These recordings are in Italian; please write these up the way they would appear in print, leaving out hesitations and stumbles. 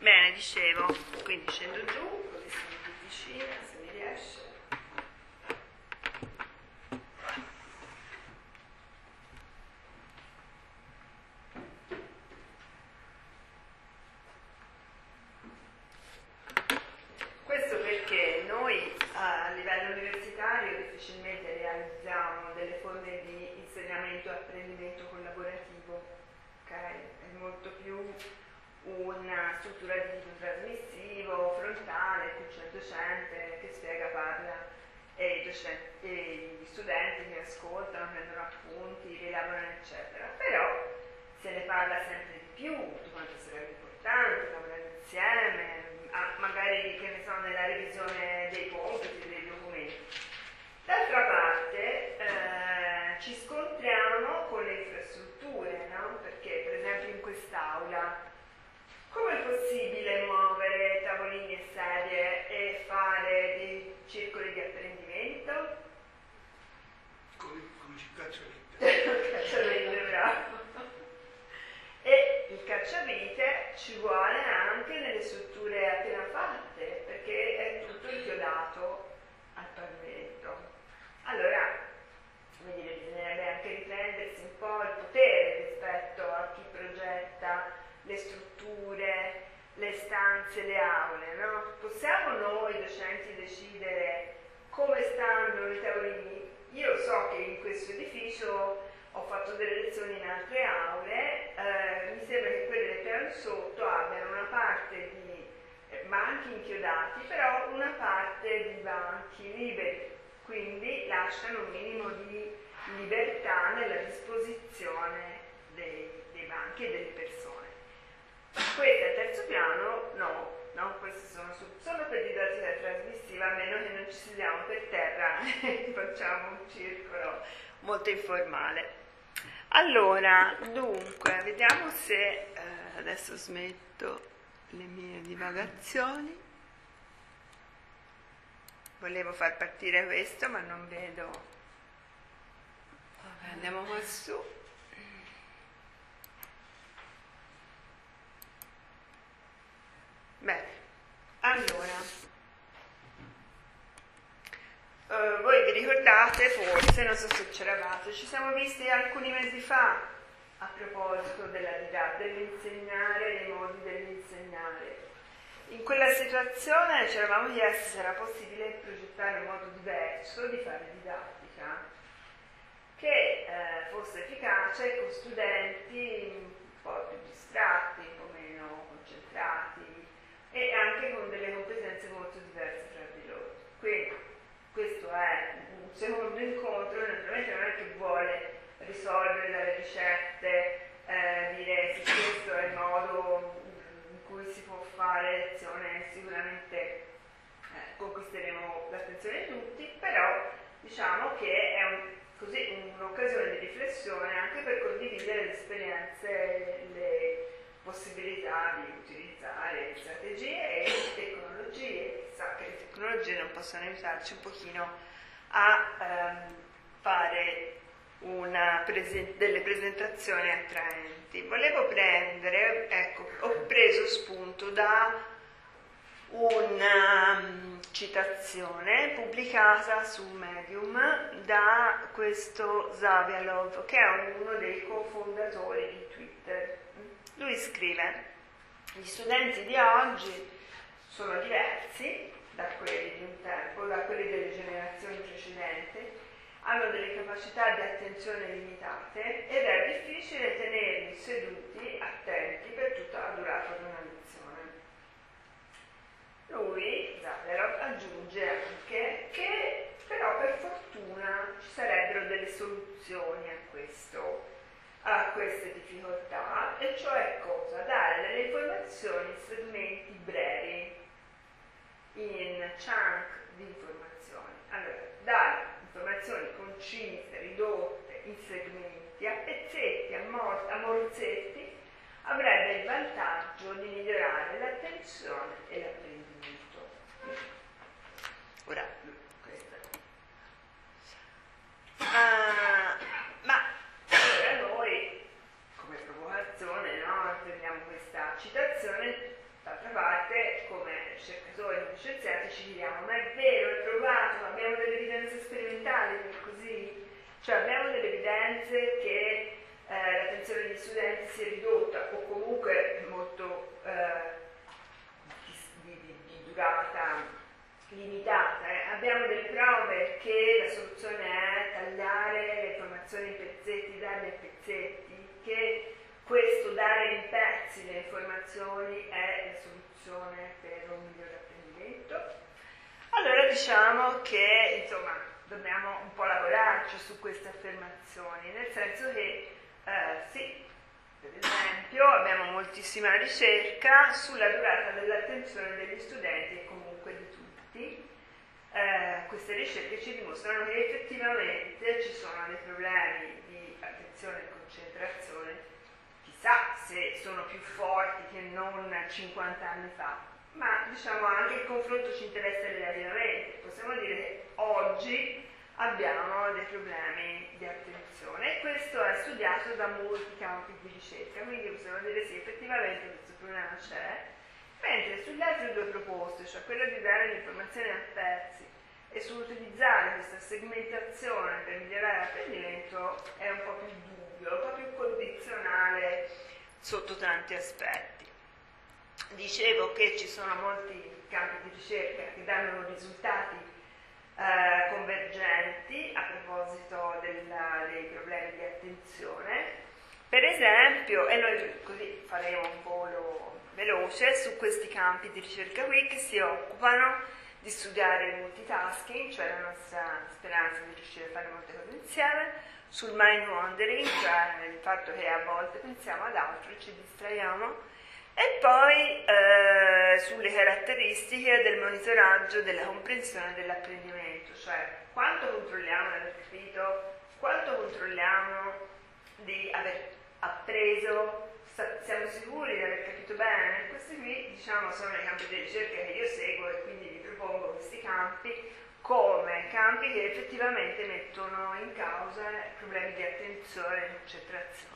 Bene, dicevo, quindi scendo giù, così sono più vicina, se mi riesce. Questo perché noi a livello universitario difficilmente realizziamo delle forme di insegnamento e apprendimento collaborativo, ok? È molto più una struttura di tipo trasmissivo, frontale, qui c'è il docente che spiega, parla e gli studenti che ascoltano, prendono appunti, rielaborano eccetera. Però se ne parla sempre di più, di quanto sarebbe importante lavorare insieme, magari che ne so, nella revisione dei compiti, dei documenti. D'altra parte ci scontriamo con le infrastrutture, no? Perché per esempio in quest'aula come è possibile muovere tavolini e sedie e fare dei circoli di apprendimento? Come il cacciavite. Cacciavite, bravo. E il cacciavite ci vuole anche nelle strutture appena fatte, perché è tutto inchiodato al pavimento. Allora, come dire, bisognerebbe anche riprendersi un po' il potere rispetto a chi progetta le strutture, le stanze, le aule, no? Possiamo noi docenti decidere come stanno i tavolini? Io so che in questo edificio ho fatto delle lezioni in altre aule, mi sembra che quelle del piano sotto abbiano una parte di banchi inchiodati, però una parte di banchi liberi, quindi lasciano un minimo di libertà nella disposizione dei banchi e delle persone. Questo al terzo piano no, questi sono per didattica trasmissiva, a meno che non ci sediamo per terra e facciamo un circolo molto informale. Allora, dunque, vediamo se adesso smetto le mie divagazioni. Volevo far partire questo, ma non vedo. Vabbè, andiamo qua su. Bene, allora, voi vi ricordate forse, non so se c'eravate, ci siamo visti alcuni mesi fa a proposito della didattica, dell'insegnare, dei modi dell'insegnare. In quella situazione ci eravamo chiesti se era possibile progettare un modo diverso di fare didattica, che fosse efficace con studenti un po' più distratti, un po' meno concentrati, e anche con delle competenze molto diverse tra di loro. Quindi questo è un secondo incontro, naturalmente non è che vuole risolvere dalle ricette, dire sì, questo è il modo in cui si può fare lezione, sicuramente conquisteremo l'attenzione di tutti, però diciamo che è un'occasione di riflessione anche per condividere le esperienze, le possibilità di utilizzare strategie e tecnologie. Chissà che le tecnologie non possono aiutarci un pochino a fare delle presentazioni attraenti. Volevo ho preso spunto da una citazione pubblicata su Medium da questo Zavialov, che è uno dei cofondatori di Twitter. Lui scrive: gli studenti di oggi sono diversi da quelli di un tempo, da quelli delle generazioni precedenti, hanno delle capacità di attenzione limitate ed è difficile tenerli seduti, attenti per tutta la durata di una lezione. Lui, Zavialov, aggiunge anche che però per fortuna ci sarebbero delle soluzioni a queste difficoltà, e cioè cosa? Dare delle informazioni in segmenti brevi, in chunk di informazioni. Allora, dare informazioni concise, ridotte in segmenti, a pezzetti, a morzetti, avrebbe il vantaggio di migliorare l'attenzione e l'apprendimento. Ora, questa. Ma allora noi, come provocazione, no, prendiamo questa citazione D'altra parte, come ricercatori, come scienziati, ci diciamo, ma è vero, è provato, abbiamo delle evidenze sperimentali per così? Cioè abbiamo delle evidenze che l'attenzione degli studenti si è ridotta o comunque molto di durata limitata. Abbiamo delle prove che la soluzione è tagliare le informazioni in pezzetti, darle a pezzetti, che questo dare in pezzi le informazioni è la soluzione per un migliore apprendimento. Allora diciamo che insomma dobbiamo un po' lavorarci su queste affermazioni, nel senso che sì, per esempio abbiamo moltissima ricerca sulla durata dell'attenzione degli studenti e comunque di tutti. Queste ricerche ci dimostrano che effettivamente ci sono dei problemi di attenzione e concentrazione, chissà se sono più forti che non 50 anni fa, ma diciamo anche il confronto ci interessa relativamente. Possiamo dire che oggi abbiamo dei problemi di attenzione e questo è studiato da molti campi di ricerca, quindi possiamo dire sì, effettivamente questo problema c'è, mentre sulle altre due proposte, cioè quella di dare l'informazione a pezzi e sull'utilizzare questa segmentazione per migliorare l'apprendimento, è un po' più dubbio, un po' più condizionale sotto tanti aspetti. Dicevo che ci sono molti campi di ricerca che danno risultati convergenti a proposito dei problemi di attenzione. Per esempio, e noi così faremo un volo veloce su questi campi di ricerca qui che si occupano di studiare il multitasking, cioè la nostra speranza di riuscire a fare molte cose insieme, sul mind wandering, cioè il fatto che a volte pensiamo ad altro e ci distraiamo, e poi sulle caratteristiche del monitoraggio della comprensione dell'apprendimento, cioè quanto controlliamo di aver capito, quanto controlliamo di aver appreso, siamo sicuri di aver capito bene. Questi qui diciamo sono i campi di ricerca che io seguo e quindi vi propongo questi campi come campi che effettivamente mettono in causa problemi di attenzione e concentrazione,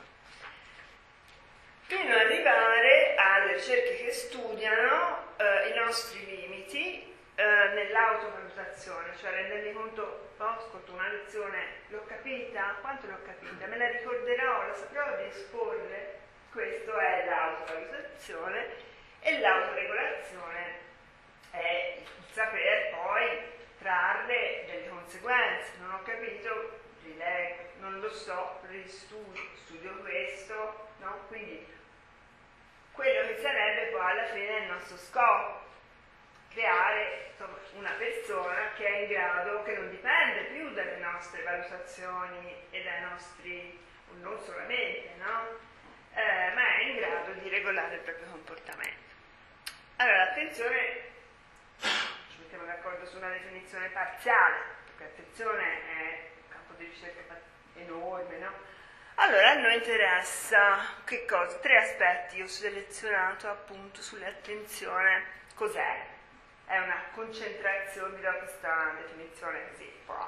fino ad arrivare alle ricerche che studiano i nostri limiti nell'autovalutazione, cioè rendermi conto, ascolto una lezione, l'ho capita, quanto l'ho capita, me la ricorderò, la saprò esporre. Questo è l'autovalutazione, e l'autoregolazione è il saper poi trarre delle conseguenze. Non ho capito, rileggo, non lo so, ristudio, studio questo, no? Quindi quello che sarebbe poi alla fine il nostro scopo, creare insomma, una persona che è in grado, che non dipende più dalle nostre valutazioni e dai nostri, non solamente, no? Ma è in grado di regolare il proprio comportamento. Allora, attenzione, ci mettiamo d'accordo su una definizione parziale, perché attenzione è un campo di ricerca enorme, no? Allora, a noi interessa che cosa? 3 aspetti ho selezionato appunto sull'attenzione. Cos'è? È una concentrazione, vi do questa definizione così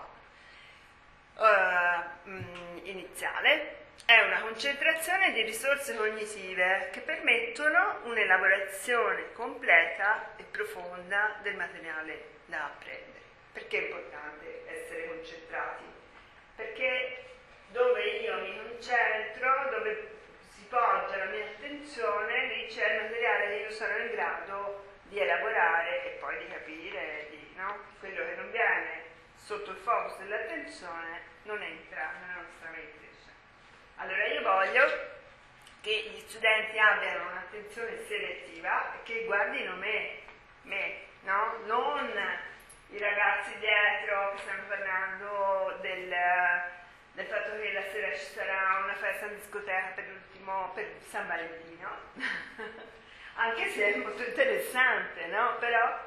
un po' iniziale. È una concentrazione di risorse cognitive che permettono un'elaborazione completa e profonda del materiale da apprendere. Perché è importante essere concentrati? Perché dove io mi concentro, dove si poggia la mia attenzione, lì c'è il materiale che io sono in grado di elaborare e poi di capire, no? Quello che non viene sotto il focus dell'attenzione non entra nella nostra mente. Allora io voglio che gli studenti abbiano un'attenzione selettiva e che guardino me, no? Non i ragazzi dietro che stanno parlando del fatto che la sera ci sarà una festa in discoteca per San Valentino, anche se è molto interessante, no? Però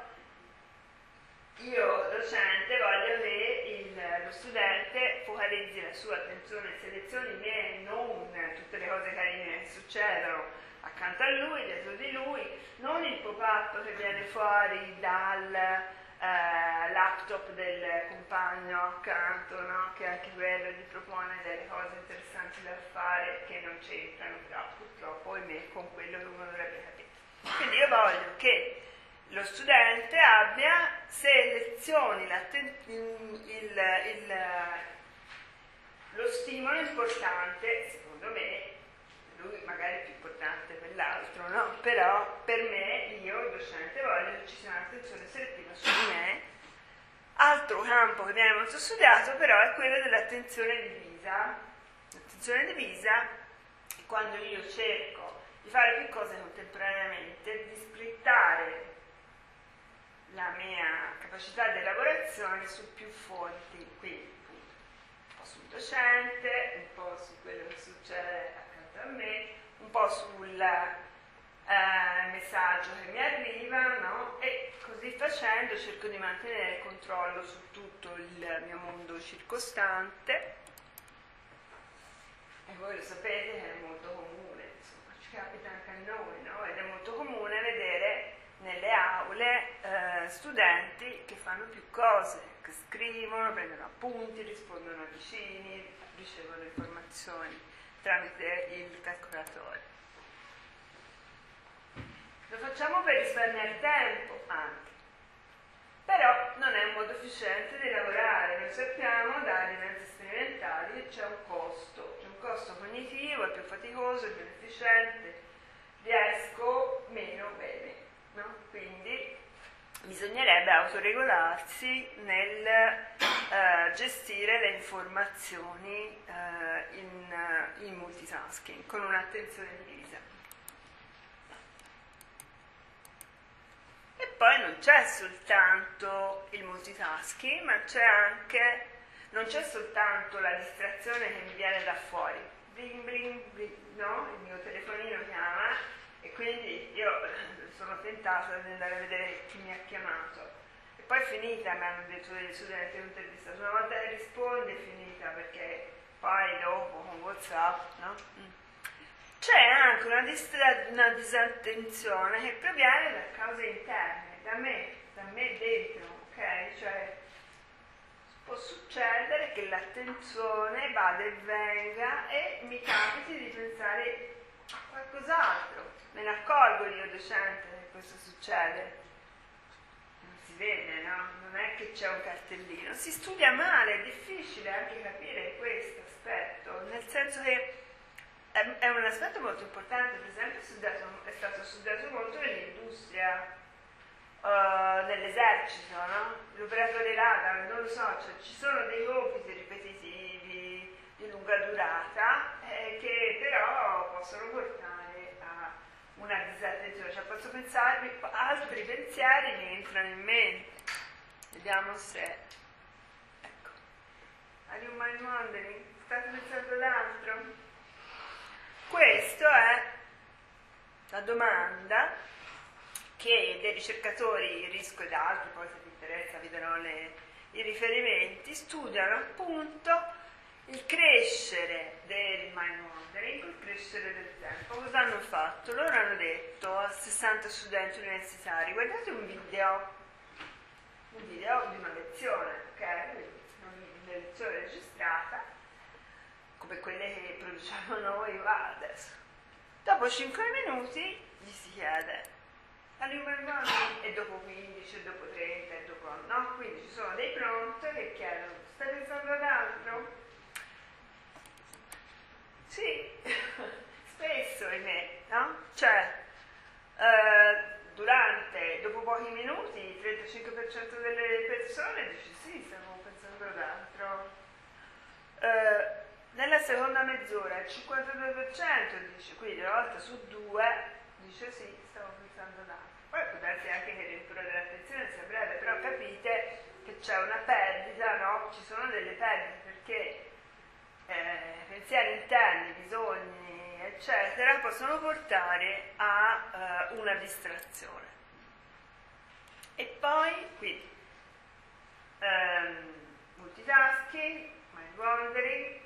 io, docente, voglio che lo studente focalizzi la sua attenzione e selezioni me, non tutte le cose carine che succedono accanto a lui, dietro di lui, non il pop-up che viene fuori dal laptop del compagno accanto, no? Che anche quello gli propone delle cose interessanti da fare che non c'entrano, però purtroppo ahimè con quello che uno dovrebbe capire. Quindi io voglio lo studente abbia, selezioni lo stimolo importante, secondo me, lui magari è più importante per l'altro, no? Però per me, io, il docente, voglio che ci sia un'attenzione selettiva su di me. Altro campo che viene molto studiato però è quello dell'attenzione divisa. L'attenzione divisa è quando io cerco di fare più cose contemporaneamente, di splittare la mia capacità di elaborazione su più fonti, quindi un po' sul docente, un po' su quello che succede accanto a me, un po' sul messaggio che mi arriva, no? E così facendo cerco di mantenere il controllo su tutto il mio mondo circostante. E voi lo sapete che è molto comune, insomma, ci capita anche a noi, no? Ed è molto comune vedere nelle aule studenti che fanno più cose, che scrivono, prendono appunti, rispondono a vicini, ricevono informazioni tramite il calcolatore. Lo facciamo per risparmiare tempo anche, però non è un modo efficiente di lavorare. Noi sappiamo dai mezzi sperimentali che c'è un costo cognitivo, è più faticoso, è più efficiente, riesco meno bene, no? Quindi bisognerebbe autoregolarsi nel gestire le informazioni in multitasking con un'attenzione divisa. E poi non c'è soltanto il multitasking, ma c'è anche, non c'è soltanto la distrazione che mi viene da fuori, bling bling bling, no? Il mio telefonino chiama e quindi io sono tentata di andare a vedere chi mi ha chiamato. E poi è finita, mi hanno detto degli studenti in un'intervista, una volta che rispondi è finita, perché poi dopo con WhatsApp, no? C'è anche una disattenzione che proviene da cause interne, da me dentro, ok? Cioè può succedere che l'attenzione vada e venga e mi capiti di pensare a qualcos'altro. Me ne accorgo io docente che questo succede. Non si vede, no? Non è che c'è un cartellino. Si studia male, è difficile anche capire questo aspetto, nel senso che è un aspetto molto importante. Per esempio è stato studiato molto nell'industria, nell'esercito, no? L'operatore radar, non lo so, cioè, ci sono dei compiti ripetitivi di lunga durata che però possono portare a una disattenzione, cioè posso pensarmi, altri pensieri mi entrano in mente. Vediamo se, ecco, are you mind wandering? State pensando ad altro? Questa è la domanda che dei ricercatori, Risco ed altri, poi se ti interessa vi darò i riferimenti, studiano appunto il crescere del mind wandering, il crescere del tempo. Cosa hanno fatto? Loro hanno detto a 60 studenti universitari: guardate un video di una lezione, ok? Una lezione registrata, come quelle che produciamo noi, va adesso. Dopo 5 minuti gli si chiede e dopo 15, e dopo 30, e dopo no? Quindi ci sono dei prompt che chiedono: stai pensando ad altro? Sì, spesso ahimè, no? Cioè, dopo pochi minuti il 35% delle persone dice sì, stavo pensando ad altro. Nella seconda mezz'ora il 52% dice, quindi una volta su 2 dice sì, stavo pensando ad altro. Poi può darsi anche che il recupero dell'attenzione sia breve, però capite che c'è una perdita, no? Ci sono delle perdite perché pensieri interni, bisogni, eccetera, possono portare a una distrazione. E poi, quindi, multitasking, mind wandering,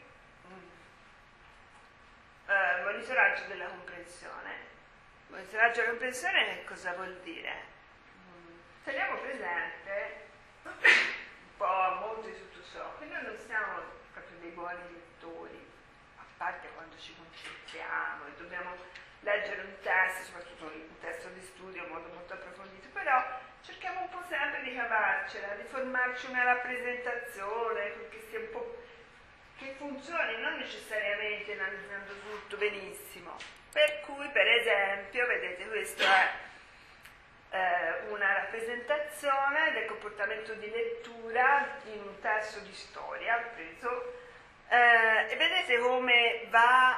monitoraggio della comprensione. Monitoraggio della comprensione che cosa vuol dire? Teniamo presente un po' molto di tutto ciò, che noi non siamo proprio dei buoni lettori, a parte quando ci concentriamo e dobbiamo leggere un testo, soprattutto un testo di studio, in modo molto approfondito, però cerchiamo un po' sempre di cavarcela, di formarci una rappresentazione che sia un po' che funzioni, non necessariamente analizzando tutto benissimo. Per cui, per esempio, vedete, questo è una rappresentazione del comportamento di lettura in un testo di storia preso, e vedete come va,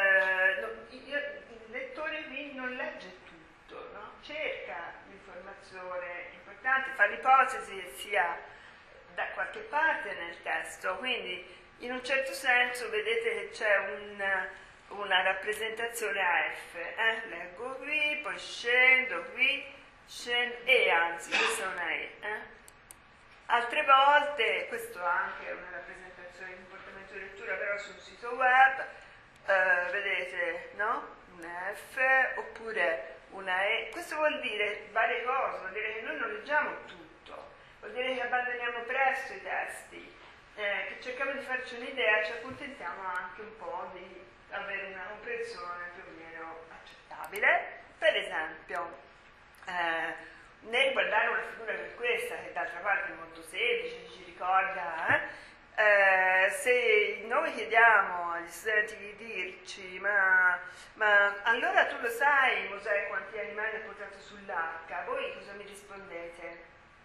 il lettore qui non legge tutto, no? Cerca l'informazione importante, fa l'ipotesi che sia da qualche parte nel testo, quindi in un certo senso vedete che c'è una rappresentazione a F, leggo qui, poi scendo qui, e anzi, questa è una E. Altre volte, questo anche è una rappresentazione di comportamento di lettura, però sul sito web, vedete, no? Una F oppure una E. Questo vuol dire varie cose, vuol dire che noi non leggiamo tutto, vuol dire che abbandoniamo presto i testi, che cerchiamo di farci un'idea, ci accontentiamo anche un po' di avere una comprensione più o meno accettabile. Per esempio, nel guardare una figura come questa, che d'altra parte è molto semplice, ci ricorda, se noi chiediamo agli studenti di dirci ma allora tu lo sai Mosè quanti animali ha portato sull'arca, voi cosa mi rispondete?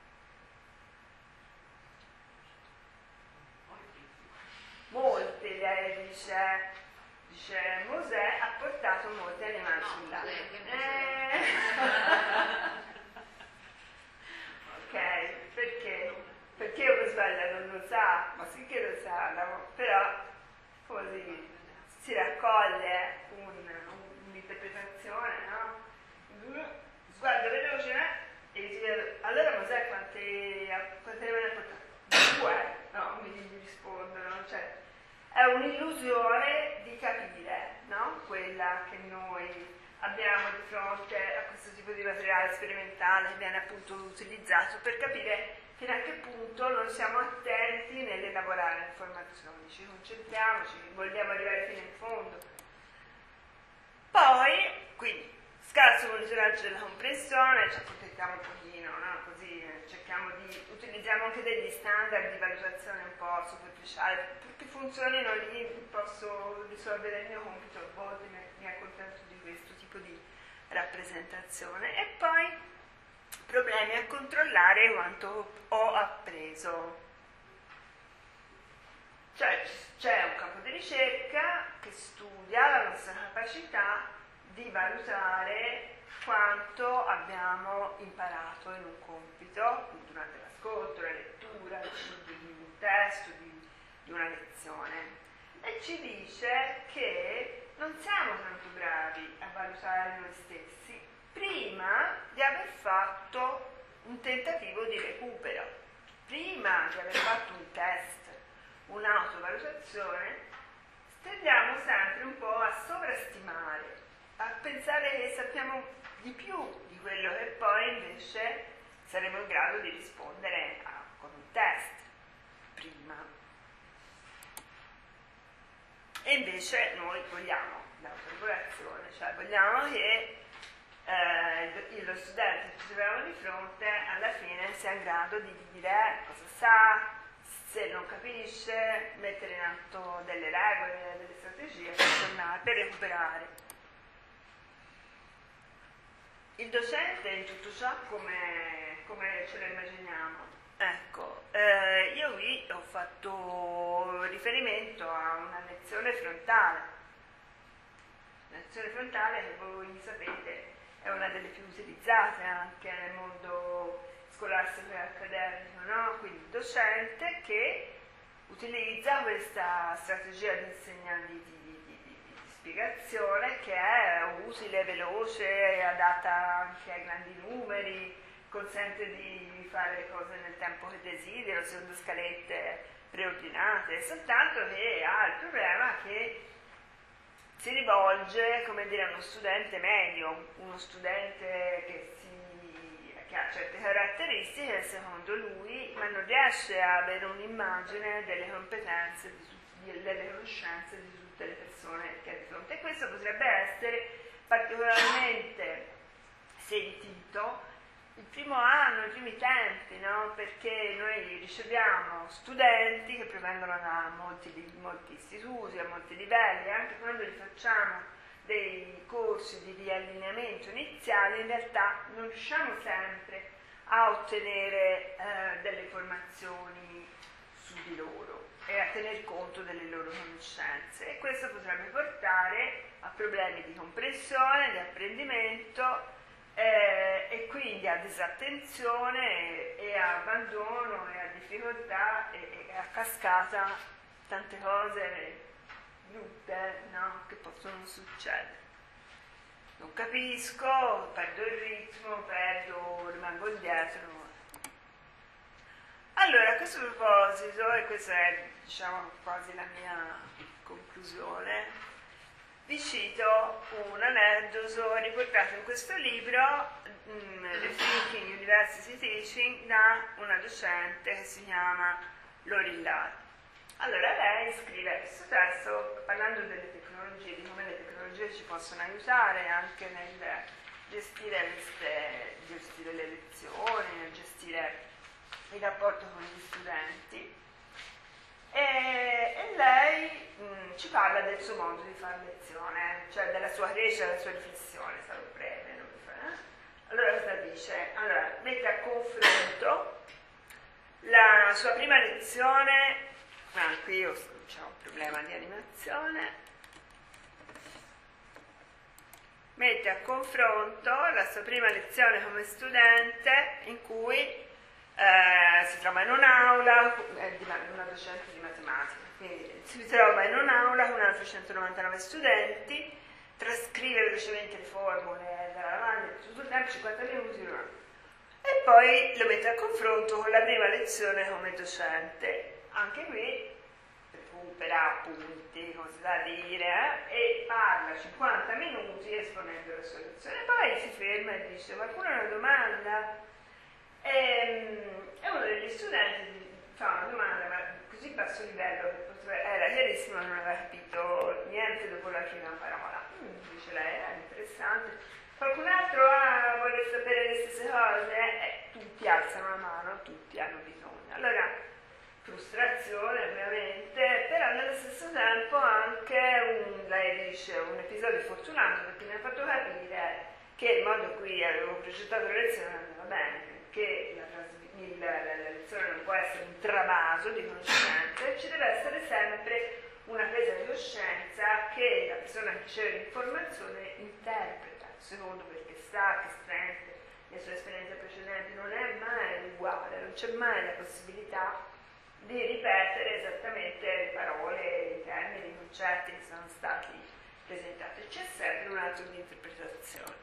Molti, lei dice Mosè ha portato molti animali sull'arca. Ok, perché? Perché uno sbaglia non lo sa, ma sì che lo sa, però così si raccoglie un'interpretazione, no? Sguardo veloce, e dice, allora Mosè quanti animali ha portato? 2, no? Mi rispondono, cioè è un'illusione di capire, no? Quella che noi abbiamo di fronte a questo tipo di materiale sperimentale che viene appunto utilizzato per capire fino a che punto non siamo attenti nell'elaborare le informazioni, ci concentriamo, vogliamo arrivare fino in fondo. Poi, quindi, scarso monitoraggio della comprensione, ci accontentiamo un pochino, no? Così utilizziamo anche degli standard di valutazione un po' superficiali, perché funzionino lì, posso risolvere il mio compito, a volte mi accontento di questo tipo di rappresentazione. E poi problemi a controllare quanto ho appreso. Cioè c'è un campo di ricerca che studia la nostra capacità di valutare quanto abbiamo imparato in un compito, durante l'ascolto, la lettura, di un testo, di una lezione. E ci dice che non siamo tanto bravi a valutare noi stessi prima di aver fatto un tentativo di recupero, prima di aver fatto un test, un'autovalutazione, tendiamo sempre un po' a sovrastimare, a pensare che sappiamo di più di quello che poi invece saremo in grado di rispondere con un test prima. E invece noi vogliamo l'autoregolazione, cioè vogliamo che lo studente che ci troviamo di fronte alla fine sia in grado di dire cosa sa, se non capisce, mettere in atto delle regole, delle strategie per tornare, per recuperare. Il docente in tutto ciò come ce lo immaginiamo? Ecco, io qui ho fatto riferimento a una lezione frontale. La lezione frontale, che voi sapete, è una delle più utilizzate anche nel mondo scolastico e accademico, no? Quindi il docente che utilizza questa strategia di spiegazione che è utile, veloce, adatta anche ai grandi numeri, consente di fare le cose nel tempo che desidero, secondo scalette preordinate, soltanto che ha il problema che si rivolge, come dire, a uno studente medio, uno studente che ha certe caratteristiche secondo lui, ma non riesce a avere un'immagine delle competenze, delle conoscenze di tutte le persone che ha di fronte. E questo potrebbe essere particolarmente sentito il primo anno, i primi tempi, no? Perché noi riceviamo studenti che provengono da molti istituti, a molti livelli, anche quando gli facciamo dei corsi di riallineamento iniziali, in realtà non riusciamo sempre a ottenere delle informazioni su di loro e a tener conto delle loro conoscenze, e questo potrebbe portare a problemi di comprensione, di apprendimento, e quindi a disattenzione e a abbandono e a difficoltà e a cascata tante cose brutte, no? Che possono succedere. Non capisco, perdo il ritmo, rimango indietro. Allora, a questo proposito, e questa è diciamo quasi la mia conclusione, vi cito un aneddoto riportato in questo libro, Rethinking University Teaching, da una docente che si chiama Lorillard. Allora, lei scrive questo testo parlando delle tecnologie, di come le tecnologie ci possono aiutare anche nel gestire le lezioni, nel gestire il rapporto con gli studenti. E lei ci parla del suo modo di fare lezione, cioè della sua crescita, della sua riflessione, sarò breve, non mi fa. Allora cosa dice? Allora, mette a confronto la sua prima lezione, qui ho un problema di animazione, mette a confronto la sua prima lezione come studente in cui si trova in un'aula, è una docente di matematica, quindi si trova in un'aula con altri 199 studenti, trascrive velocemente le formule dalla lavagna, tutto il tempo, 50 minuti, e poi lo mette a confronto con la prima lezione come docente. Anche qui recupera punti, cose da dire, e parla 50 minuti esponendo la sua lezione. Poi si ferma e dice: qualcuno ha una domanda? E uno degli studenti fa una domanda, ma così basso livello che era chiarissimo, non aveva capito niente dopo la prima parola. Dice lei, è interessante. Qualcun altro vuole sapere le stesse cose? Tutti alzano la mano, tutti hanno bisogno. Allora, frustrazione ovviamente, però nello stesso tempo anche lei dice, un episodio fortunato, perché mi ha fatto capire che il modo in cui avevo progettato la lezione andava bene, che la lezione non può essere un travaso di conoscenze, ci deve essere sempre una presa di coscienza che la persona che riceve l'informazione interpreta, secondo perché sa, che sente le sue esperienze precedenti, non è mai uguale, non c'è mai la possibilità di ripetere esattamente le parole, i termini, i concetti che sono stati presentati, c'è sempre un atto di interpretazione.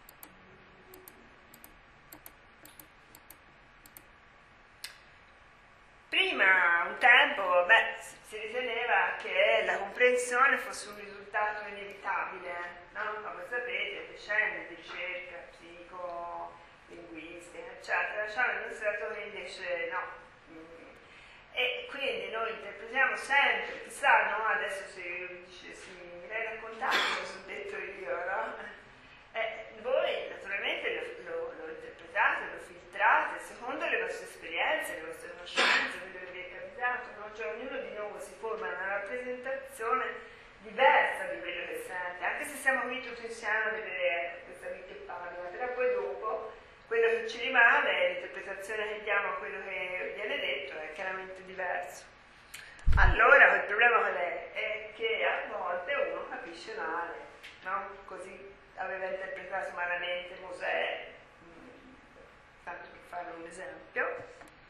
Prima, un tempo, si riteneva che la comprensione fosse un risultato inevitabile, no? Ma voi sapete, decenni di ricerca psicolinguistica, eccetera, ci hanno dimostrato che invece no. E quindi noi interpretiamo sempre, chissà, no? Adesso si dice, mi l'hai raccontato, lo so detto io, no? Voi naturalmente lo interpretate, lo filtrate secondo le vostre esperienze, le vostre conoscenze, quello che vi è capitato, no? Cioè ognuno di noi si forma una rappresentazione diversa di quello che sente, anche se siamo qui tutti insieme a vedere questa qui che parla, però poi dopo quello che ci rimane, l'interpretazione che diamo a quello che viene detto è chiaramente diverso. Allora il problema qual è? È che a volte uno capisce male, no? Così aveva interpretato malamente Mosè, tanto per fare un esempio,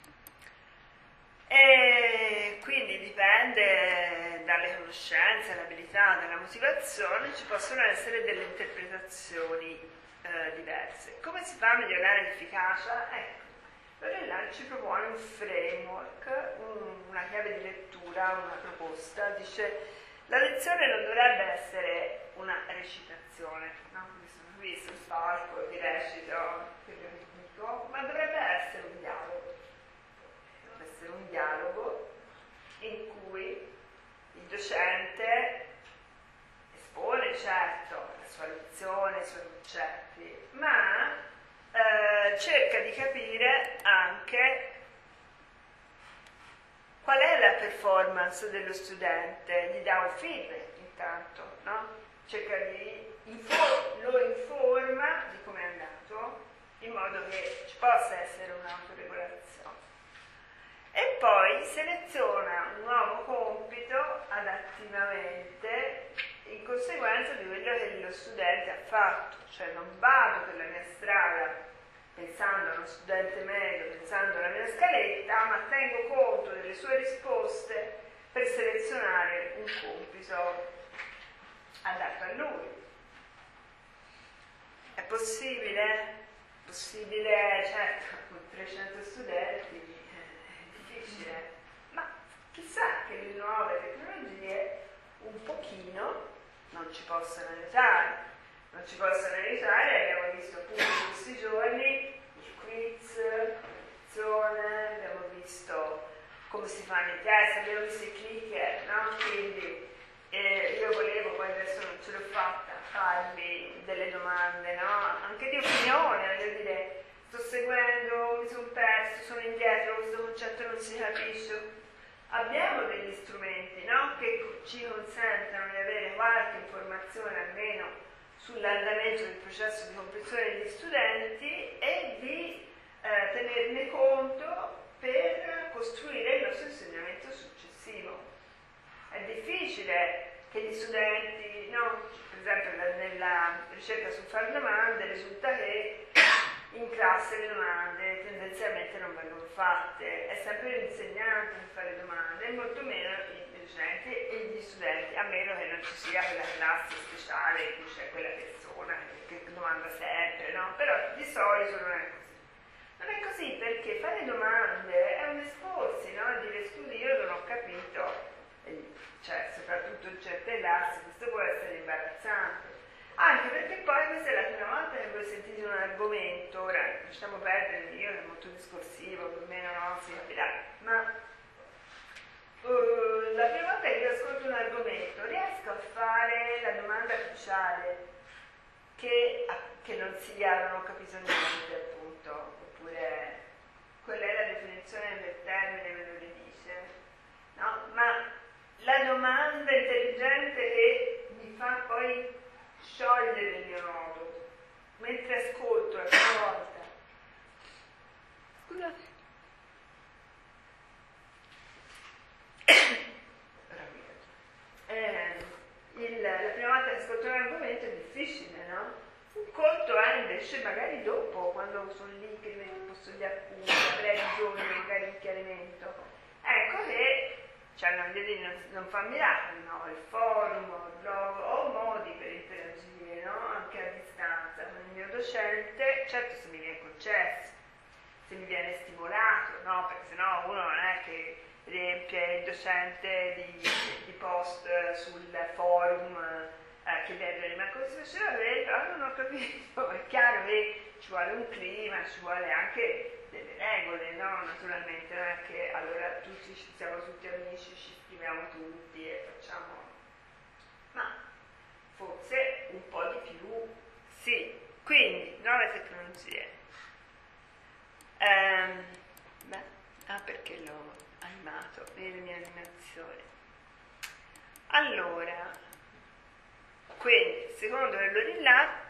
e quindi dipende dalle conoscenze, dall'abilità, dalla motivazione, ci possono essere delle interpretazioni diverse. Come si fa a migliorare l'efficacia? Ecco, Lorillard ci propone un framework, una chiave di lettura, una proposta, dice: la lezione non dovrebbe essere una recitazione, no? Sono qui sul palco, vi recito quello che dico, ma dovrebbe essere un dialogo. Dovrebbe essere un dialogo in cui il docente espone certo la sua lezione, informazione, i suoi concetti, ma cerca di capire anche qual è la performance dello studente, gli dà un feedback intanto, no? Cerca lo informa di come è andato, in modo che ci possa essere un'autoregolazione. E poi seleziona un nuovo compito adattivamente in conseguenza di quello che lo studente ha fatto, cioè non vado per la mia strada pensando a uno studente medio, pensando alla mia scaletta, ma tengo conto delle sue risposte per selezionare un compito adatto a lui. È possibile? Possibile, certo, con 300 studenti è difficile, ma chissà che le nuove tecnologie un pochino non ci possano aiutare. Non ci possono aiutare, abbiamo visto appunto in questi giorni il quiz, lezione, abbiamo visto come si fanno i test, abbiamo visto i clicker, no? Quindi io volevo, poi adesso non ce l'ho fatta, farvi delle domande, no? Anche di opinione, voglio dire, sto seguendo, mi sono perso, sono indietro, questo concetto non si capisce. Abbiamo degli strumenti, no? Che ci consentono di avere qualche informazione almeno sull'andamento del processo di comprensione degli studenti e di tenerne conto per costruire il nostro insegnamento successivo. È difficile che gli studenti, no? Per esempio nella ricerca sul fare domande risulta che in classe le domande tendenzialmente non vengono fatte, è sempre l'insegnante a fare domande e molto meno i docenti e gli studenti, a meno che non ci sia quella classe speciale in cui c'è quella persona che domanda sempre, no? Però di solito non è così. Non è così perché fare domande è un esporsi, no? Dire scusi, io non ho capito, cioè soprattutto in certe classi questo può essere imbarazzante. Anche perché poi questa è la prima volta che voi sentite un argomento, ora lasciamo perdere il mio che è molto discorsivo, più o meno no, si capirà, ma la prima volta che io ascolto un argomento riesco a fare la domanda cruciale che non sia non ho capito niente appunto, oppure quella è la definizione del termine, me lo ridice, no? Ma la domanda intelligente che mi fa poi sciogliere il mio nodo mentre ascolto la prima volta. Scusate. La prima volta che ascolto un argomento è difficile, no? Un conto è invece magari dopo, quando sono lì che posso gli appunti, avrei bisogno magari di chiarimento. Ecco che cioè non fa miracoli, no? Il forum, il blog, ho modi per interagire, no? Anche a distanza con il mio docente, certo se mi viene concesso, se mi viene stimolato, no? Perché sennò uno non è che riempie il docente di post sul forum chiedendogli ma come si faceva quello? Non ho capito, è chiaro che ci vuole un clima, ci vuole anche delle regole, no? Naturalmente non è che allora siamo tutti amici, ci scriviamo tutti e facciamo, ma forse un po' di più, sì. Quindi, nuove tecnologie. Perché l'ho animato, nelle mie animazioni. Allora, quindi, secondo Lorillat,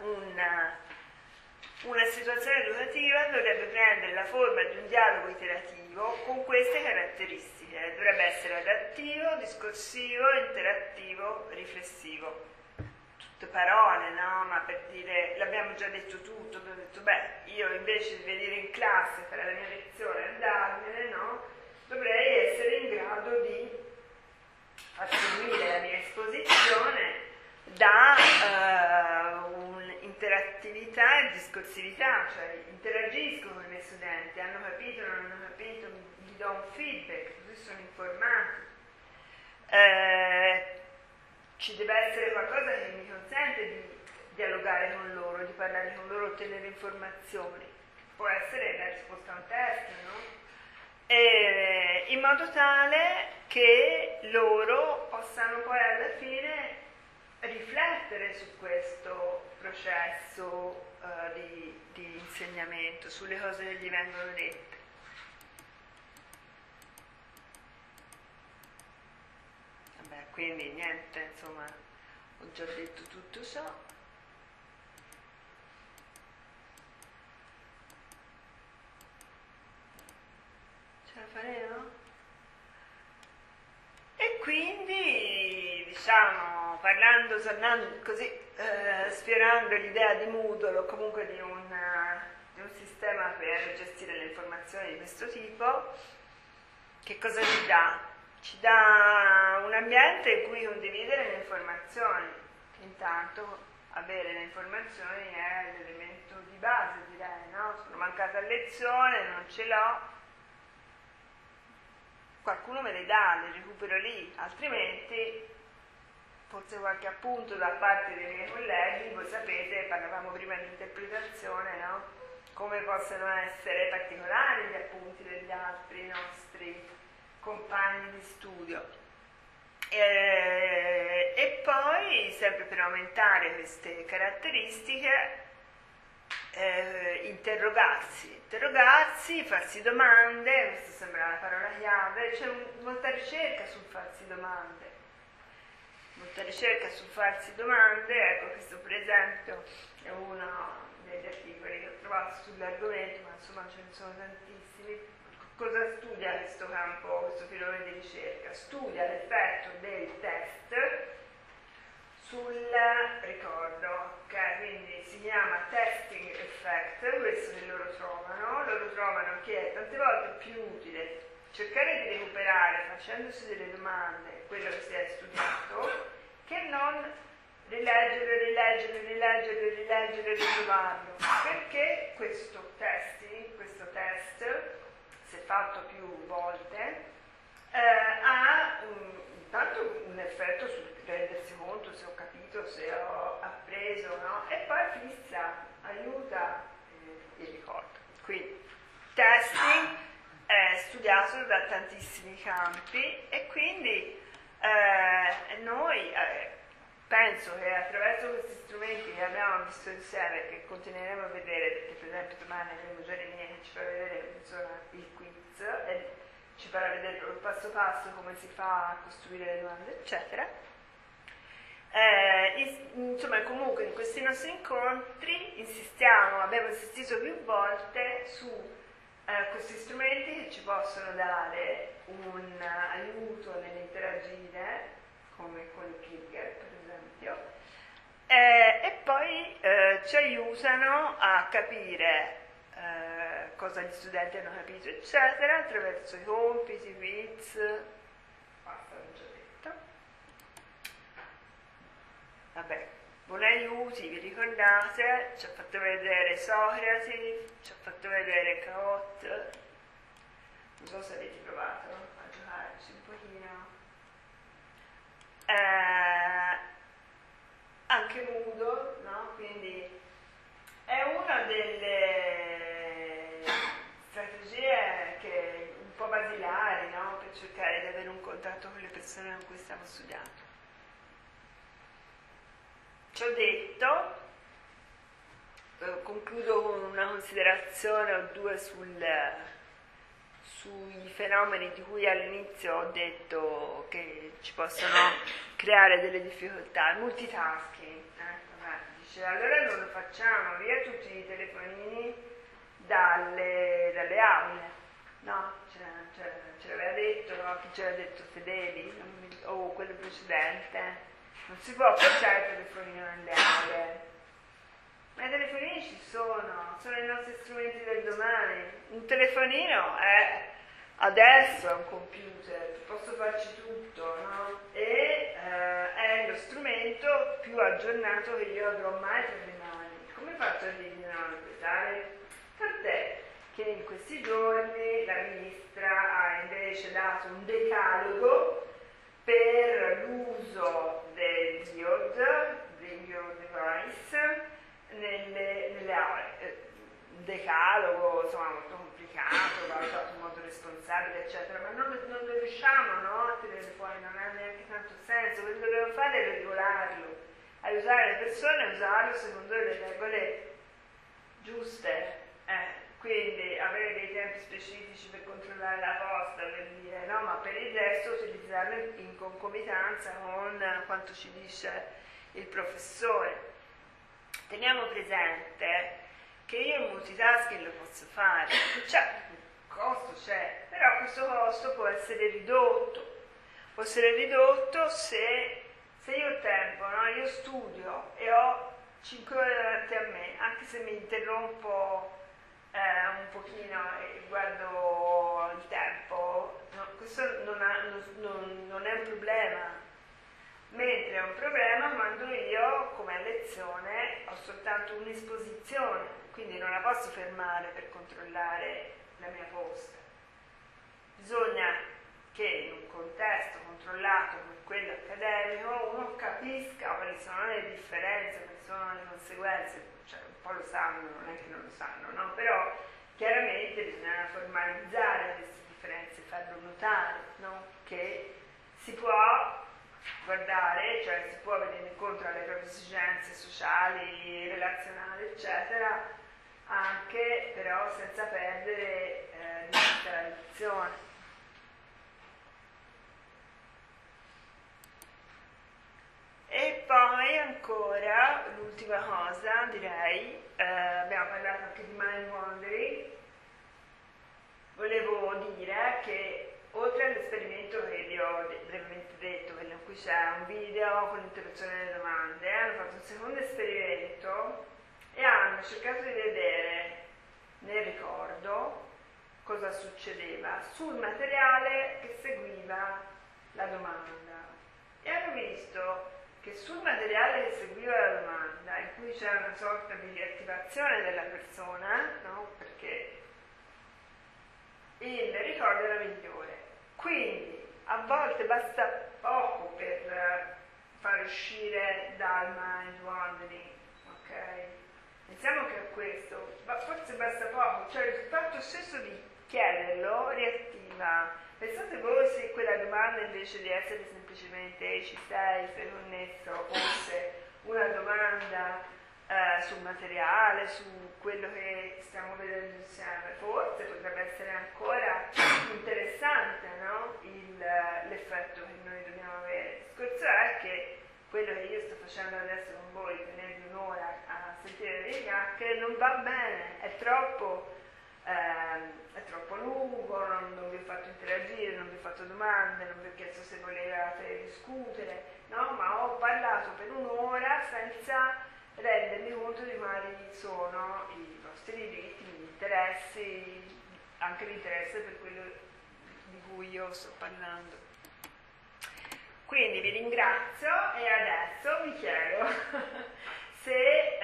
una situazione educativa dovrebbe prendere la forma di un dialogo iterativo con queste caratteristiche. Dovrebbe essere adattivo, discorsivo, interattivo, riflessivo. Tutte parole, no? Ma per dire, l'abbiamo già detto tutto, abbiamo detto, io invece di venire in classe, fare la mia lezione e andarmene, no? Dovrei essere in grado di far seguire la mia esposizione da un'interattività e discorsività, cioè interagisco con i miei studenti, hanno capito, non hanno capito, gli do un feedback, così sono informati. Ci deve essere qualcosa che mi consente di dialogare con loro, di parlare con loro, ottenere informazioni. Può essere la risposta a un test, no? In modo tale che loro possano poi alla fine riflettere su questo processo di insegnamento, sulle cose che gli vengono dette. Vabbè, quindi niente, insomma, ho già detto tutto ciò. Ce la faremo? E quindi, diciamo, tornando così, sfiorando l'idea di Moodle o comunque di un sistema per gestire le informazioni di questo tipo, che cosa ci dà? Ci dà un ambiente in cui condividere le informazioni, che intanto avere le informazioni è l'elemento di base, direi, no? Sono mancata a lezione, non ce l'ho, qualcuno me le dà, le recupero lì, altrimenti forse qualche appunto da parte dei miei colleghi, voi sapete, parlavamo prima di interpretazione, no? Come possono essere particolari gli appunti degli altri nostri compagni di studio. E poi, sempre per aumentare queste caratteristiche, interrogarsi, farsi domande, questa sembra la parola chiave, c'è molta ricerca sul farsi domande. Ecco, questo per esempio è uno degli articoli che ho trovato sull'argomento, ma insomma ce ne sono tantissimi. Cosa studia questo campo, questo filone di ricerca? Studia l'effetto del test sul ricordo, ok? Quindi si chiama testing effect, questo che loro trovano che è tante volte più utile cercare di recuperare facendosi delle domande quello che si è studiato che non rileggere, ritrovarlo, perché questo test, se fatto più volte, ha intanto un effetto sul rendersi conto se ho capito, se ho appreso, no? E poi aiuta il ricordo. Quindi testing è studiato da tantissimi campi e quindi noi penso che attraverso questi strumenti che abbiamo visto insieme, che continueremo a vedere, perché per esempio domani avremo già Renia che ci farà vedere il quiz e ci farà vedere passo passo come si fa a costruire le domande, eccetera. Insomma, comunque in questi nostri incontri abbiamo insistito più volte su questi strumenti che ci possono dare un aiuto nell'interagire, come con il Trigger per esempio, e poi ci aiutano a capire cosa gli studenti hanno capito, eccetera, attraverso i compiti, i quiz, basta, l'ho già detto. Vabbè, buoni aiuti, vi ricordate, ci ha fatto vedere Socrate, ci ha fatto vedere Caot, non so se avete provato a giocarci un pochino. Anche Moodle, no? Quindi è una delle strategie che un po' basilari, no? Per cercare di avere un contatto con le persone con cui stiamo studiando. Ci ho detto, concludo con una considerazione o due sui fenomeni di cui all'inizio ho detto che ci possono creare delle difficoltà. Il multitasking, dice, allora non lo facciamo, via tutti i telefonini dalle aule, no? Ce l'aveva detto, no? Chi ce l'ha detto? Fedeli, o quello precedente. Non si può portare il telefonino nelle aule. Ma i telefonini ci sono i nostri strumenti del domani. Un telefonino adesso è un computer, posso farci tutto, no? E è lo strumento più aggiornato che io avrò mai tra le mani. Come faccio a dirgli no? Tant'è che in questi giorni la ministra ha invece dato un decalogo per l'uso degli audio device nelle aule. Un decalogo, insomma, molto complicato, valutato in modo responsabile, eccetera, ma non lo riusciamo, no, a tenere fuori, non ha neanche tanto senso. Quello che dobbiamo fare è regolarlo, aiutare le persone a usarlo secondo le regole giuste. Quindi avere dei tempi specifici per controllare la posta, per dire, no? Ma per il resto utilizzarlo in concomitanza con quanto ci dice il professore. Teniamo presente che io il multitasking lo posso fare, cioè il costo c'è, però questo costo può essere ridotto se io ho tempo, no? Io studio e ho 5 ore davanti a me, anche se mi interrompo un pochino e guardo il tempo, no, questo non è un problema, mentre è un problema quando io come a lezione ho soltanto un'esposizione, quindi non la posso fermare per controllare la mia posta. Bisogna che in un contesto controllato come quello accademico uno capisca quali sono le differenze, quali sono le conseguenze, cioè un po' lo sanno, non è che non lo sanno, no? Però chiaramente bisogna formalizzare queste differenze, farlo notare, no? Che si può guardare, cioè si può venire incontro alle proprie esigenze sociali, relazionali, eccetera, anche però senza perdere di vista la lezione. E poi ancora, l'ultima cosa direi, abbiamo parlato anche di mind wandering, volevo dire che oltre all'esperimento che vi ho brevemente detto, quello in cui c'è un video con l'interruzione delle domande, hanno fatto un secondo esperimento e hanno cercato di vedere nel ricordo cosa succedeva sul materiale che seguiva la domanda e hanno visto che sul materiale che seguiva la domanda, in cui c'era una sorta di riattivazione della persona, no? Perché il ricordo era migliore. Quindi a volte basta poco per far uscire dal mind wandering, ok? Pensiamo che a questo, ma forse basta poco, cioè il fatto stesso di chiederlo riattiva. Pensate voi se quella domanda invece di essere semplicemente ci sei connesso fosse una domanda sul materiale, su quello che stiamo vedendo insieme, forse potrebbe essere ancora interessante, no? L'effetto che noi dobbiamo avere. Il discorso è che quello che io sto facendo adesso con voi, tenervi un'ora a sentire delle chiacchiere, non va bene, è troppo lungo, non vi ho fatto interagire, non vi ho fatto domande, non vi ho chiesto se volevate discutere, no? Ma ho parlato per un'ora senza rendermi conto di quali sono i vostri diritti, gli interessi, anche l'interesse per quello di cui io sto parlando. Quindi vi ringrazio e adesso vi chiedo se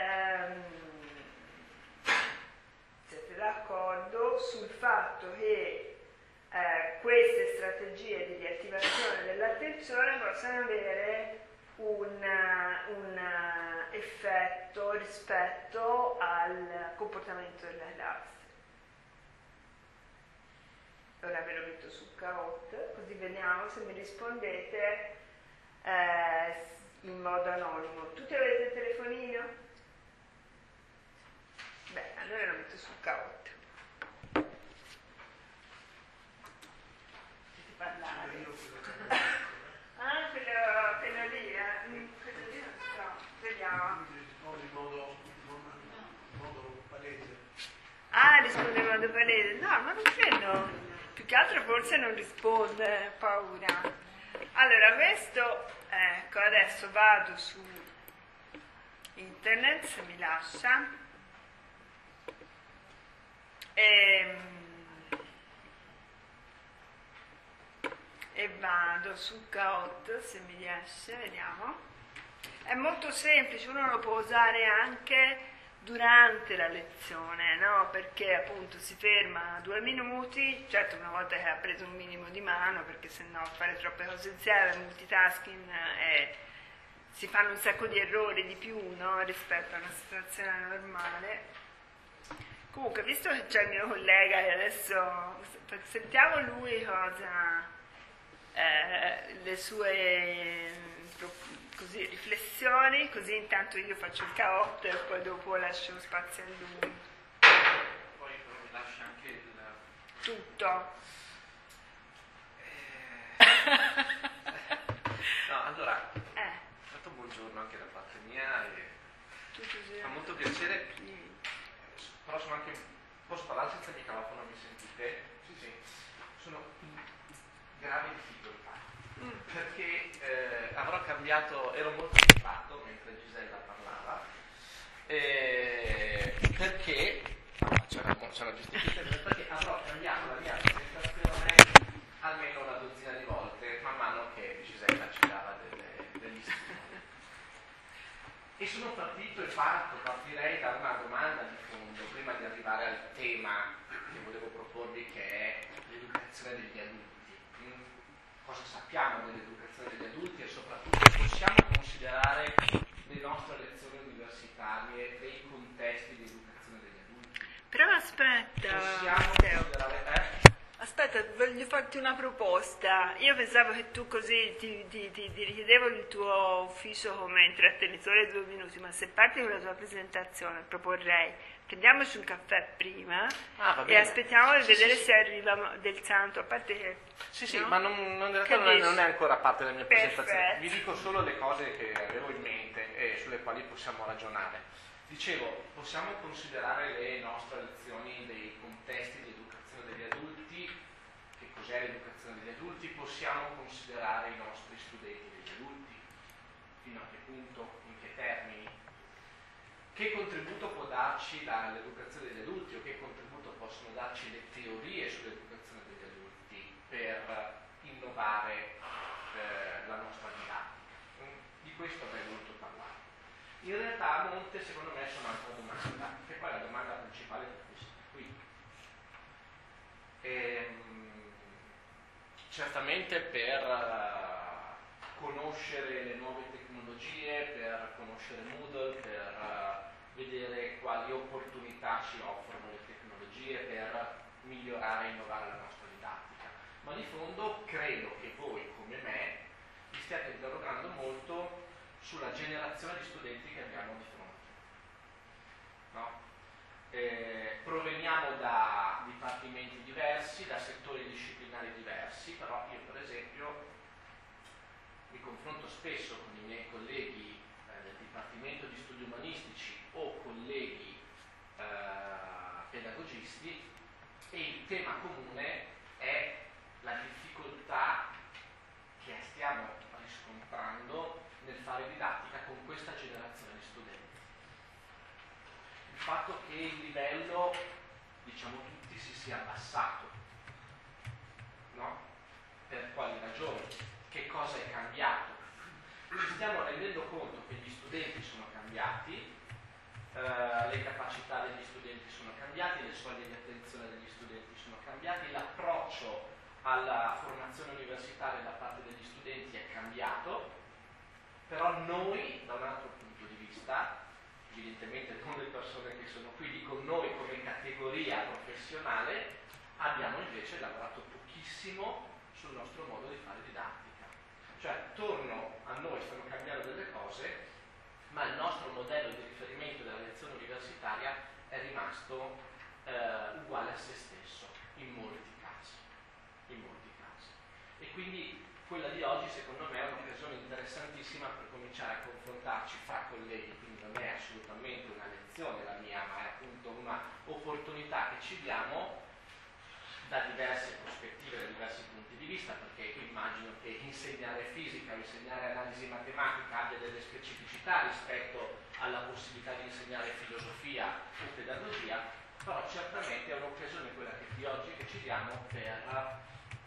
siete d'accordo sul fatto che queste strategie di riattivazione dell'attenzione possano avere un effetto rispetto al comportamento della classe. Ora ve lo metto su Kahoot, così vediamo se mi rispondete in modo anonimo. Tutti avete il telefonino? Beh, allora lo metto su Kahoot. Potete parlare. Ah, quello lì, quello lì non so, vediamo. Rispondi in modo palese. Ah, risponde in modo palese. No, ma non credo. Più che altro forse non risponde, paura. Allora, questo, ecco, adesso vado su internet, se mi lascia, e vado su Kahoot, se mi riesce, vediamo. È molto semplice, uno lo può usare anche durante la lezione, no? Perché appunto si ferma 2 minuti, certo una volta che ha preso un minimo di mano, perché sennò fare troppe cose insieme, multitasking, si fanno un sacco di errori di più, no? Rispetto a una situazione normale. Comunque, visto che c'è il mio collega e adesso sentiamo lui cosa, le sue così riflessioni, così intanto io faccio il caotto e poi dopo lascio spazio a lui. Poi però mi lascia anche il... Tutto. No, allora, intanto buongiorno anche da parte mia e fa molto piacere, però sono anche, posso parlare senza microfono, mi sentite? Sì, sono in grave difficoltà, perché avrò cambiato, ero molto distratto mentre Gisella parlava, perché, c'è una giustificazione, perché avrò cambiato la mia presentazione almeno una dozzina di volte, man mano che Gisella ci dava degli stimoli. E sono partito e partirei da una domanda di fondo, prima di arrivare al tema che volevo proporvi, che è l'educazione degli adulti. Cosa sappiamo dell'educazione degli adulti e soprattutto possiamo considerare le nostre lezioni universitarie dei contesti di educazione degli adulti? Però aspetta, Possiamo Matteo. considerare... Aspetta, voglio farti una proposta. Io pensavo che tu così ti richiedevo il tuo ufficio come intrattenitore 2 minuti, ma se parti con la tua presentazione proporrei prendiamoci un caffè prima e aspettiamo di vedere se arriva del santo, a parte che... Sì, no? ma in realtà non è ancora parte della mia presentazione. Vi dico solo le cose che avevo in mente e sulle quali possiamo ragionare. Dicevo, possiamo considerare le nostre lezioni dei contesti di educazione degli adulti. Che cos'è l'educazione degli adulti? Possiamo considerare i nostri studenti degli adulti? Fino a che punto? In che termini? Che contributo può darci l'educazione degli adulti o che contributo possono darci le teorie sull'educazione degli adulti per innovare la nostra didattica? Di questo avrei voluto parlare. In realtà a monte secondo me c'è un'altra domanda, che poi è la domanda principale per cui siamo qui. Certamente per conoscere le nuove tecnologie, per conoscere Moodle, per vedere quali opportunità ci offrono le tecnologie per migliorare e innovare la nostra didattica. Ma di fondo credo che voi, come me, vi stiate interrogando molto sulla generazione di studenti che abbiamo di fronte. No? Proveniamo da dipartimenti diversi, da settori disciplinari diversi, però io per esempio mi confronto spesso con i miei colleghi del Dipartimento di Studi Umanistici o colleghi pedagogisti e il tema comune è la difficoltà che stiamo riscontrando nel fare didattica con questa generazione di studenti. Il fatto che il livello, diciamo tutti, si sia abbassato, no? Per quali ragioni? Che cosa è cambiato? Ci stiamo rendendo conto che gli studenti sono cambiati, le capacità degli studenti sono cambiate, le soglie di attenzione degli studenti sono cambiati, l'approccio alla formazione universitaria da parte degli studenti è cambiato, però noi, da un altro punto di vista, evidentemente non le persone che sono qui, dico noi come categoria professionale, abbiamo invece lavorato pochissimo sul nostro modo di fare didattica. Cioè, attorno a noi stanno cambiando delle cose, ma il nostro modello di riferimento della lezione universitaria è rimasto uguale a se stesso, in molti casi. E quindi quella di oggi, secondo me, è un'occasione interessantissima per cominciare a confrontarci fra colleghi, quindi non è assolutamente una lezione la mia, ma è appunto una opportunità che ci diamo da diverse prospettive, da diversi punti di vista, perché immagino che insegnare fisica o insegnare analisi matematica abbia delle specificità rispetto alla possibilità di insegnare filosofia o pedagogia, però certamente è un'occasione quella di oggi che ci diamo per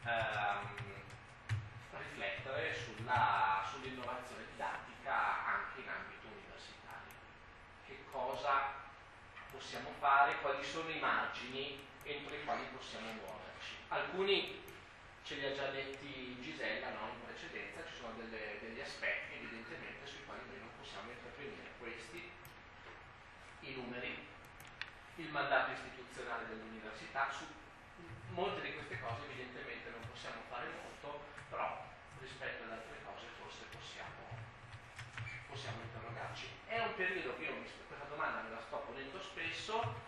riflettere sull'innovazione didattica anche in ambito universitario. Che cosa possiamo fare, quali sono i margini entro i quali possiamo muoverci. Alcuni ce li ha già detti Gisella, no? In precedenza ci sono degli aspetti evidentemente sui quali noi non possiamo intervenire. Questi, i numeri, il mandato istituzionale dell'università, su molte di queste cose evidentemente non possiamo fare molto, però rispetto ad altre cose forse possiamo possiamo interrogarci. È un periodo che io questa domanda me la sto ponendo spesso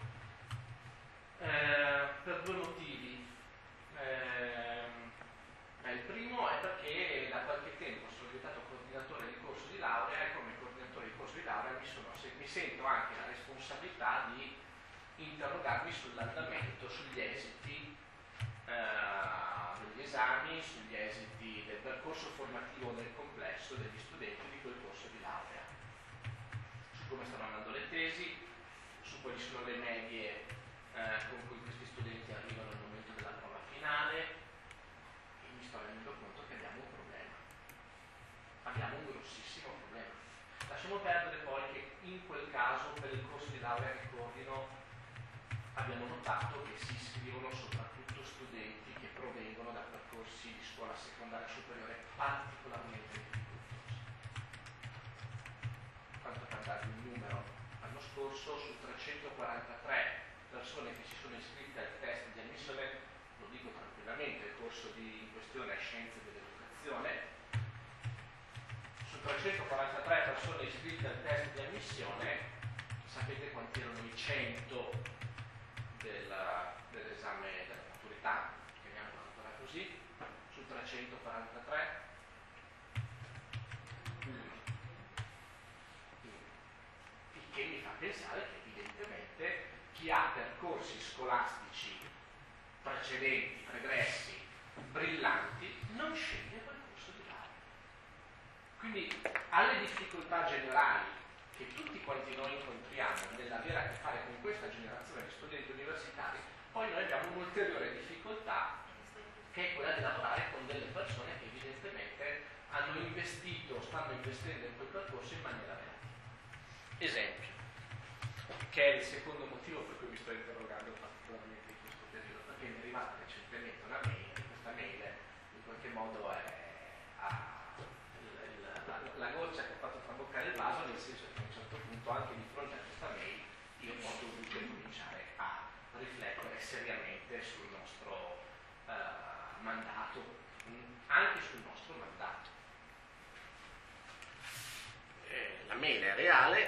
per due motivi. Il primo è perché da qualche tempo sono diventato coordinatore di corso di laurea e come coordinatore di corso di laurea mi sento anche la responsabilità di interrogarmi sull'andamento, sugli esiti degli esami, sugli esiti del percorso formativo nel complesso degli studenti di quel corso di laurea, su come stanno andando le tesi, su quali sono le medie con cui questi studenti arrivano al momento della prova finale, e mi sto rendendo conto che abbiamo un problema. Abbiamo un grossissimo problema. Lasciamo perdere poi che in quel caso per il corso di laurea che coordino abbiamo notato che si iscrivono soprattutto studenti che provengono da percorsi di scuola secondaria superiore particolarmente difficoltosi. Tanto per darvi un numero, l'anno scorso su 343 persone che si sono iscritte al test di ammissione, lo dico tranquillamente, il corso in questione è Scienze dell'Educazione, su 343 persone iscritte al test di ammissione, sapete quanti erano i 100 dell'esame della maturità, chiamiamola ancora così, su 343? Il che mi fa pensare che evidentemente chi ha percorsi scolastici precedenti, pregressi, brillanti, non sceglie quel corso di laurea. Quindi alle difficoltà generali che tutti quanti noi incontriamo nell'avere a che fare con questa generazione di studenti universitari, poi noi abbiamo un'ulteriore difficoltà che è quella di lavorare con delle persone che evidentemente hanno investito, stanno investendo in quel percorso in maniera relativa. Esempio, che è il secondo motivo per cui mi sto interrogando particolarmente in questo periodo, perché mi è arrivata recentemente una mail, e questa mail in qualche modo è la goccia che ha fatto traboccare il vaso, nel senso che a un certo punto anche di fronte a questa mail io ho dovuto cominciare a riflettere seriamente sul nostro mandato, anche sul nostro mandato. La mail è reale,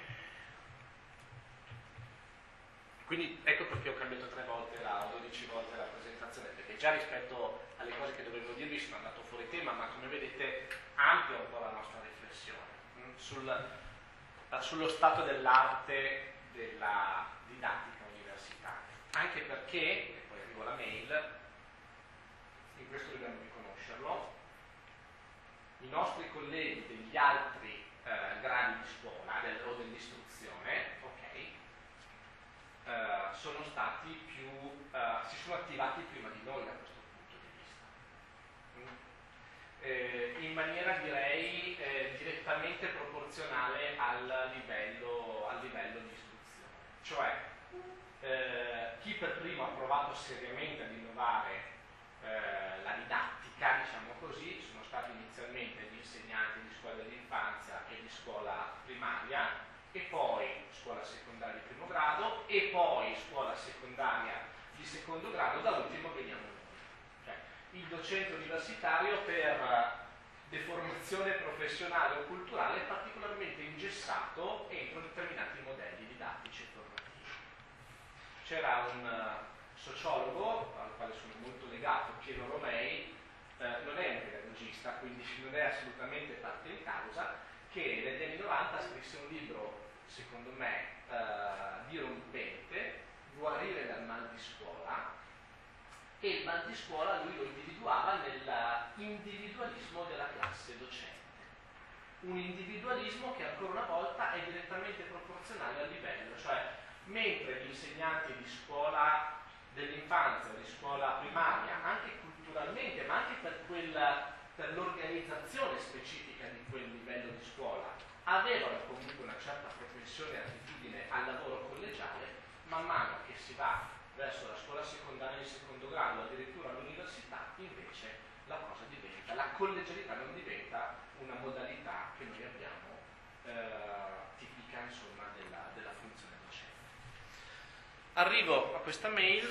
quindi ecco perché ho cambiato 3 volte o 12 volte la presentazione, perché già rispetto alle cose che dovevo dirvi sono andato fuori tema, ma come vedete amplia un po' la nostra riflessione sullo stato dell'arte della didattica universitaria, anche perché, e poi arrivo alla mail, in questo dobbiamo riconoscerlo, i nostri colleghi degli altri gradi di scuola o dell'istruzione, sono stati si sono attivati prima di noi da questo punto di vista, in maniera direi direttamente proporzionale al livello di istruzione, cioè chi per primo ha provato seriamente ad innovare la didattica, diciamo così, sono stati inizialmente gli insegnanti di scuola dell'infanzia e di scuola primaria, e poi scuola secondaria di primo grado, e poi scuola secondaria di secondo grado, da ultimo veniamo noi. Cioè, il docente universitario per deformazione professionale o culturale è particolarmente ingessato entro determinati modelli didattici e formativi. C'era un sociologo al quale sono molto legato, Piero Romei, non è un pedagogista, quindi non è assolutamente parte in causa, che negli anni 90 scrisse un libro, secondo me, dirompente, Guarire dal mal di scuola, e il mal di scuola lui lo individuava nell'individualismo della classe docente. Un individualismo che ancora una volta è direttamente proporzionale al livello, cioè mentre gli insegnanti di scuola dell'infanzia o di scuola primaria, anche culturalmente, ma anche per l'organizzazione specifica di quel livello di scuola, avevano comunque una certa propensione e attitudine al lavoro collegiale, man mano che si va verso la scuola secondaria di secondo grado, addirittura all'università, invece la collegialità non diventa una modalità che noi abbiamo tipica, insomma, della funzione docente. Arrivo a questa mail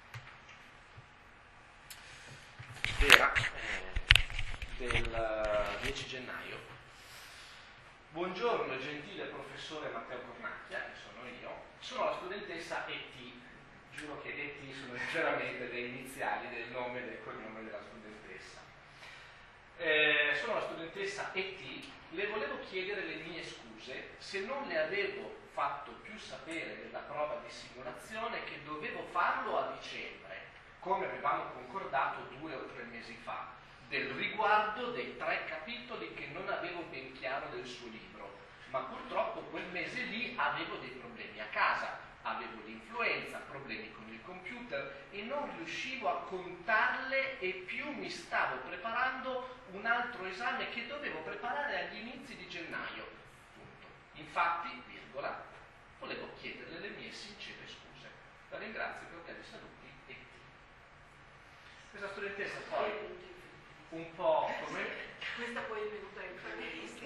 del 10 gennaio. Buongiorno gentile professore Matteo Cornacchia, che sono io, sono la studentessa ET. Giuro che ET sono veramente le iniziali del nome e del cognome della studentessa. Sono la studentessa ET, le volevo chiedere le mie scuse se non le avevo fatto più sapere della prova di simulazione che dovevo farlo a dicembre, come avevamo concordato 2 o 3 mesi fa, del riguardo dei 3 capitoli che non avevo ben chiaro del suo libro, ma purtroppo quel mese lì avevo dei problemi a casa, avevo l'influenza, problemi con il computer e non riuscivo a contarle e più mi stavo preparando un altro esame che dovevo preparare agli inizi di gennaio. Punto. Infatti, virgola, volevo chiederle le mie sincere scuse. La ringrazio per cordiali saluti e questa studentessa poi un po' come... Questa poi è venuta in famiglia.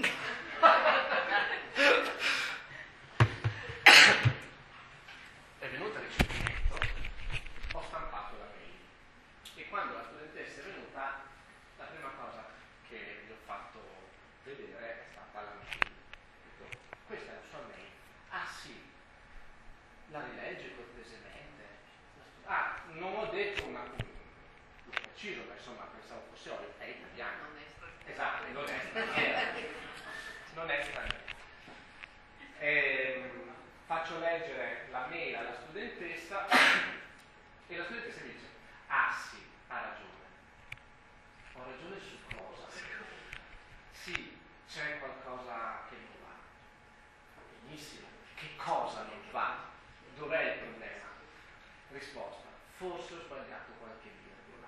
È venuta a ricevimento, ho stampato la mail e quando la studentessa è venuta la prima cosa che gli ho fatto vedere è stata la mail. Ho detto, questa è la sua mail. Ah sì, la rilegge cortesemente. Ah, non ho detto una... l'ho preciso, ma insomma pensavo fosse ovvio, è italiano. Esatto, non è straniera. Non è straniera. Faccio leggere la mail alla studentessa e la studentessa mi dice, ah sì, ha ragione. Ho ragione su cosa? Sì, c'è qualcosa che non va. Benissimo, che cosa non va? Dov'è il problema? Risposta, forse ho sbagliato qualche virgola.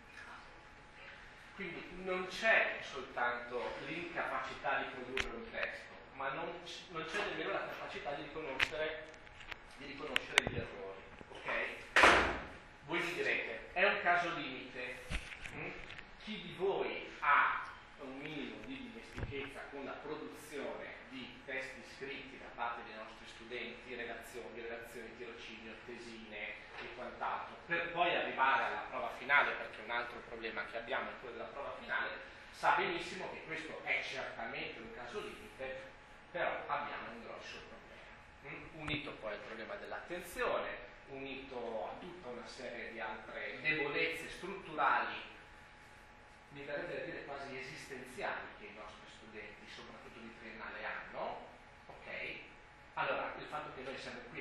Quindi non c'è soltanto l'incapacità di produrre un testo, ma non c'è nemmeno la capacità di riconoscere gli errori. Ok? Voi mi direte, è un caso limite. Chi di voi ha un minimo di dimestichezza con la produzione di testi scritti da parte dei nostri studenti, relazioni, tirocinio, tesine e quant'altro, per poi arrivare alla prova finale, perché un altro problema che abbiamo è quello della prova finale, sa benissimo che questo è certamente un caso limite, però abbiamo un grosso problema, unito poi al problema dell'attenzione, unito a tutta una serie di altre debolezze strutturali, mi verrebbe da dire quasi esistenziali, che i nostri studenti, soprattutto di triennale, hanno. Ok? Allora, il fatto che noi siamo